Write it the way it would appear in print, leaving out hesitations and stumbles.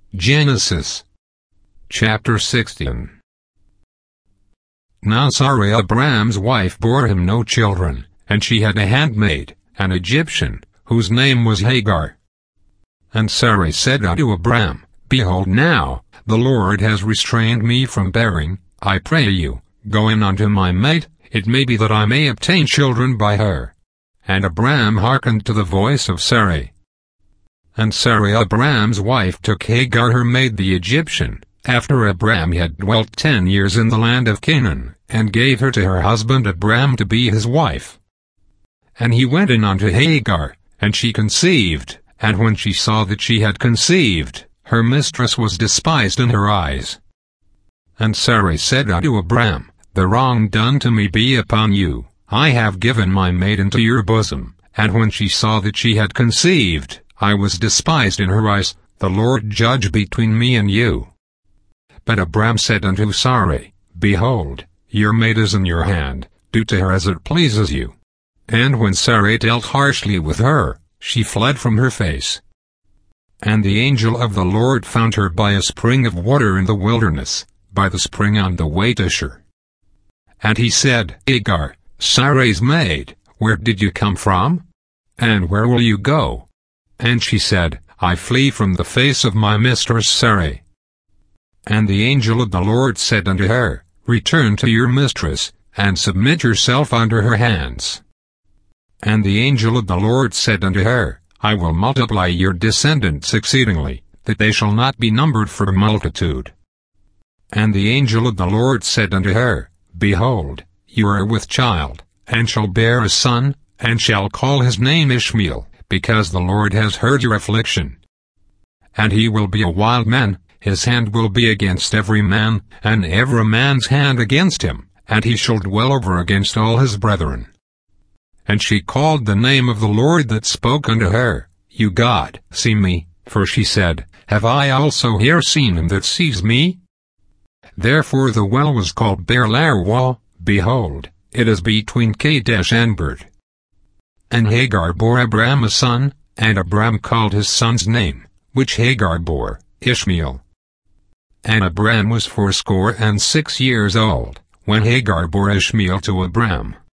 Genesis chapter 16. Now Sarai Abram's wife bore him no children, and she had a handmaid, an Egyptian, whose name was Hagar. And Sarai said unto Abram, Behold now, the Lord has restrained me from bearing. I pray you, go in unto my maid, it may be that I may obtain children by her. And Abram hearkened to the voice of Sarai. And Sarai Abram's wife took Hagar her maid the Egyptian, after Abram had dwelt 10 years in the land of Canaan, and gave her to her husband Abram to be his wife. And he went in unto Hagar, and she conceived, and when she saw that she had conceived, her mistress was despised in her eyes. And Sarai said unto Abram, The wrong done to me be upon you, I have given my maid into your bosom. And when she saw that she had conceived, I was despised in her eyes, the Lord judge between me and you. But Abram said unto Sarai, Behold, your maid is in your hand, do to her as it pleases you. And when Sarai dealt harshly with her, she fled from her face. And the angel of the Lord found her by a spring of water in the wilderness, by the spring on the way to Shur. And he said, Hagar, Sarai's maid, where did you come from? And where will you go? And she said, I flee from the face of my mistress Sarai. And the angel of the Lord said unto her, Return to your mistress, and submit yourself under her hands. And the angel of the Lord said unto her, I will multiply your descendants exceedingly, that they shall not be numbered for multitude. And the angel of the Lord said unto her, Behold, you are with child, and shall bear a son, and shall call his name Ishmael, because the Lord has heard your affliction. And he will be a wild man, his hand will be against every man, and every man's hand against him, and he shall dwell over against all his brethren. And she called the name of the Lord that spoke unto her, You God, see me, for she said, Have I also here seen him that sees me? Therefore the well was called Beer-lahai-roi, behold, it is between Kadesh and Bered. And Hagar bore Abram a son, and Abram called his son's name, which Hagar bore, Ishmael. And Abram was 86 years old, when Hagar bore Ishmael to Abram.